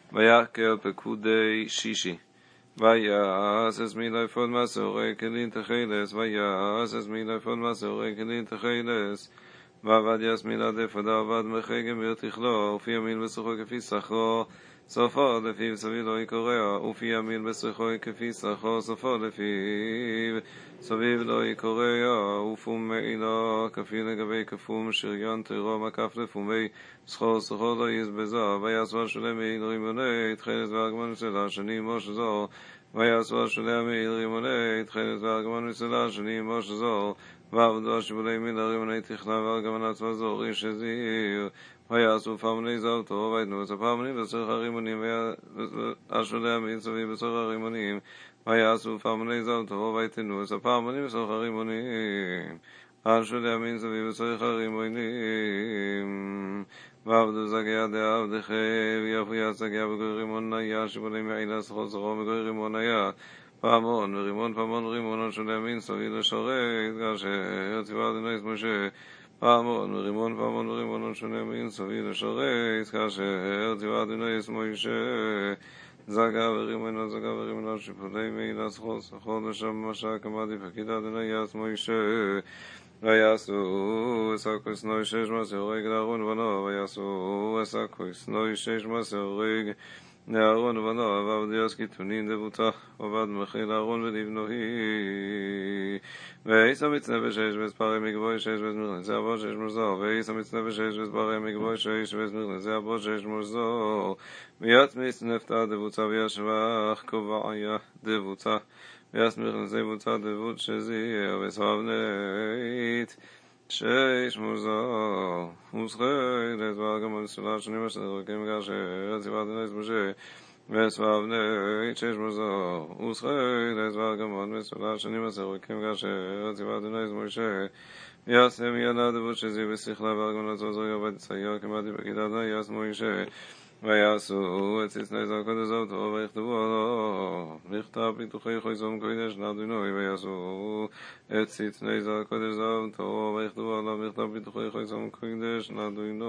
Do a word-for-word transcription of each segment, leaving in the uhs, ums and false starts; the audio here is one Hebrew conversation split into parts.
ויקל פקודי שישי. ויעש מילי פון מסורי כלין תחילס, ויעש מילי פון מסורי כלין תחילס, ועבד יס מילה דפדה עבד מחגם ותכלו, ופי ימין בסוחו כפי שכו, סופו לפיו סביב לא יקורע, ופי ימין בסוחו כפי שכו, סופו לפיו סביב לא יקורע, ופום מעילה כפי לגבי כפום שריון תירו מקף לפומי סחו, סחו לא יזבזו, ויעשו שלם מעיל רימוני, תחילת והגמון מסלה, שני מוש זו, ויעשו שלם מעיל רימוני, תחילת והגמון מסלה, שני מוש זו, ועבדו השיבולי מילה רימוני תכלה והגמון עצמה זו, ריש הזיר, ויעשו פעמוני זלתו, ויתנו את הפעמונים בצורך הרימונים, והשולי המעיל סביב בצורך הרימונים, ויעשו פעמוני זלתו, ויתנו את הפעמונים בצורך הרימונים, השולי המעיל סביב בצורך הרימונים, ועבדו זגיה דעבדך, ויפויה זגיה בגוי רימון ניה, שיבולי מעילה סחו סחו בגוי רימון ניה, פעמון ורימון פעמון רימון, השולי המעיל סביב לשרת, כאשר ציווה אדוני את משה, פעמון ורימון פעמון ורימון שונה מן סביב לשרת, כאשר ציווה אדוני את משה, זגה ורימון זגה ורימון שיפולי מעילה סחו סחו לשם משק עמדי פקיד אדוני את משה, ויעשו עסקו סנוי שש מסורי לאהרון ובנו, ויעשו עסקו סנוי שש מסורי לאהרון ובנו, ועבד יס כתונין דבותה, ועבד מכיל אהרון ולבנוהי, ואיס המצנה בשש וספרי מגבוי שש וסמכנזי אבות שש מוזו, ואיס המצנה בשש וספרי מגבוי שש וסמכנזי אבות שש מוזו, ויעץ מצנפתה דבוצה וישבח קובעיה דבוצה, ויעץ מכנזי בוצה דבות שזיר וסבנית שש מוזו, וסחילת והגמון סולה שנים אשר רקים כאשר ציווה אדוני את משה, וסבנית שש מוזו, וסחילת והגמון מסולה שנים אשר רקים כאשר ציווה אדוני את משה, ויעשה מילה דבות שזיר ושכלה והגמון עצוזו יעבד צייר כמעדי פקיד אדוני יעש משה, ויעשו את צצני זרקות הזרתו ויכתבו עלו לכתב פיתוחי חויזום קודש לאדוני, ויעשו את צצני זרקות הזרתו ויכתבו עלו לכתב פיתוחי חויזום קודש לאדוני,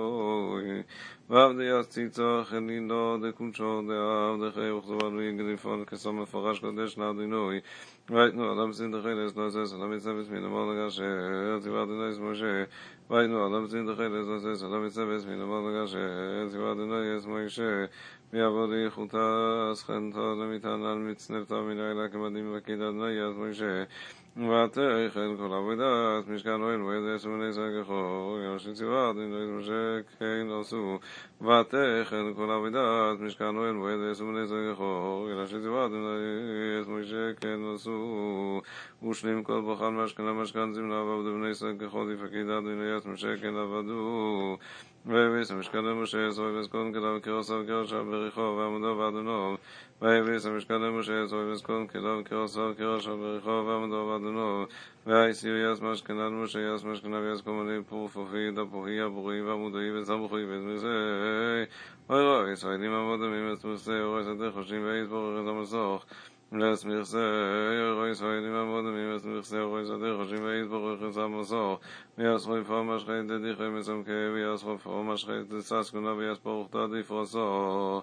ועבדי יציצו חלילה דקודשו דעבדכי וכתבו עלו יגליפון כסום מפרש קודש לאדוני, ויתנו עליו סדחי לסלוסס על המצבס מן אמר לגשר ציווה אדוני את משה, ויתנו עליו סדחי לסלוסס על המצבס מן אמר לגשר ציווה אדוני את משה, ויעבוד איכותה סכנתו למטען על מצנפתו מלילה כמדים ופקיד אדוני את משה, ותחל כל עבודת משכן אוהל מועד סומני סגחו, יושי ציווה אדוני את משה כן עשו, ותחל כל עבודת משכן אוהל מועד סומני סגחו, יושי ציווה אדוני את משה כן עשו, ושלים כל בוחן משכנה משכן זמנה ועבדו בני סגחו דפקיד אדוני את משה כן עבדו, ויביס המשכן למשה יסוי וסקון כלב כרוסו כרשו בריחו ועמדו ועדונו, ויביס המשכן למשה יסוי וסקון כלב כרוסו כרשו בריחו ועמדו ועדונו, והאיסיו יס משכנה למשה יס משכנה ויס קומני פורפופי דפוחי הבורי ועמודוי וסמוכי וסמסי, אוי רוי ישראלים עמודים וסמסי אורי שדה חושים ואיס בורך את המסוך, לסמיכסי אורי ישראלים עמודים וסמיכסי אורי שדה חושים ואיס בורך את המסוך, ויעשו יפור משחית דדיחי מסמכי, ויעשו יפור משחית דססקונה ויעשפור אוכתה דפרסו,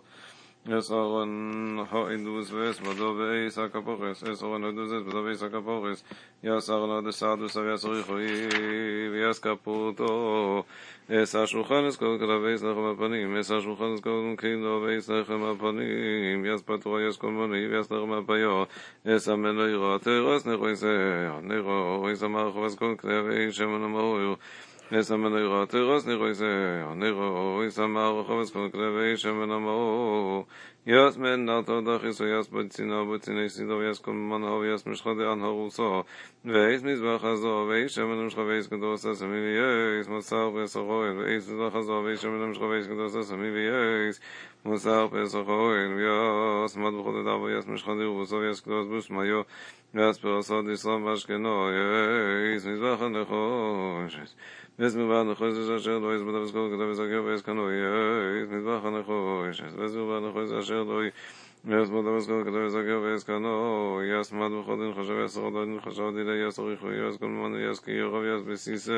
יסרון הוידוס וסבדו ואיס הקפורס, יסרון הוידוס וסבדו ואיס הקפורס, יסרון דסעדוס ויעשו יחוי ויעש קפורתו, יסר שולחן אסכול כלה ואיס לכם הפנים, יסר שולחן אסכול כלה ואיס לכם הפנים, יעש פטרו יעש כל מוני ויעש לכם הפיו, יסר מלאירו התרס נכו יסר, נכו יסר מרחו אסכול כלה ואיס שמן המאויר, יסר מלאירו התרס נכו יסר, נכו יסר מרחו אסכול כלה ואיס שמן המאויר, יעש מן נרתו דחיסו יעש בצינה ובציני סידו ויעש כל מנהו ויעש משחו דען הרוסו, ואיס מזבח הזו ואיס שמן המשחו ואיס כדור ססמי ויעש מוסר פסח אוהל, ואיס מזבח הזו ואיס שמן המשחו ואיס כדור ססמי ויעש מוסר פסח אוהל, ויעש מטבחו דדו ויעש משחו דירוסו ויעש כדור בושמיו ויעש פרסו דיסרום ואשכנו, יעש מזבח הנחושת ויעש מזבח הנחושת אשר לא יסבדו וסקול כדו וזגר ויעש כנו, יעש מזבח הנחושת ויעש מזבח הנחושת אשר לא יס מודה מסקול כתוב יסגר ויסקנו יס מד וחודן חשב יס רודן חשב דילי יס אוריכו יס כל מנו יס כי ירוב יס בסיסי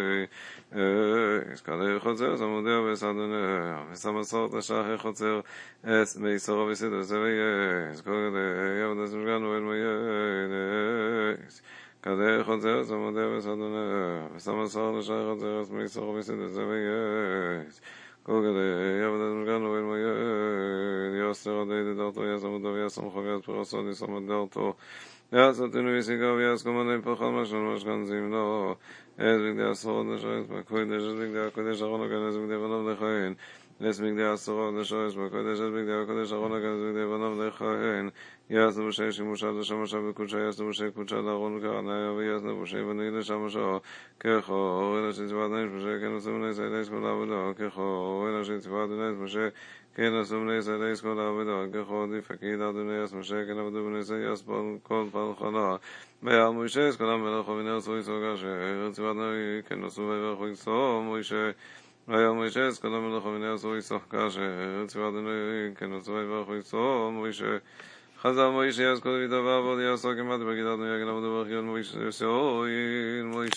יס כלה חוצר סמודיה וסדונה וסמסורת לשחר חוצר אס ביסורו וסידו ויס כל כדי יבד סמגנו אל מייס כלה חוצר סמודיה וסדונה וסמסורת לשחר חוצר אס ביסורו וסידו ויס כל כדי יבד סמגנו אל מייס יסר עדי דרתו יס עמודו ויס עמכו ויס פרסו דיס עמוד דרתו יס עתינו ויסיגה ויס קומני פחל משל משכן זימנו אז בגדי עשרות נשרס בקודש אז בגדי הקודש ארון הגן אז בגדי בנוב לכהן אז בגדי עשרות נשרס בקודש אז בגדי הקודש ארון הגן אז בגדי בנוב לכהן יס נבושי שימושה לשמשה בקודשה יס נבושי קודשה לארון קרניה ויס נבושי בני לשמשה ככו אלא שציפת נש משה כן עושים נס אלי סכול עבודו ככו אלא שציפת נס משה כן עשום נס אלי סכול עבודו ככו דפקיד אדוני יס משה כן עבדו בנס יס כל פלחנה ויעל מוישה סכולם מלאכו ונרסו יסו כאשר ציפת נוי כן עשו ויברכו יסו מוישה ויעל מוישה סכולם מלאכו ונרסו יסו כאשר ציפת נוי כן עשו ויברכו יסו מוישה חזר מוישה יס כל וידו ועבוד יסו כמעט בגידת נוי יגן עבדו ברכיון מוישה יסו מוישה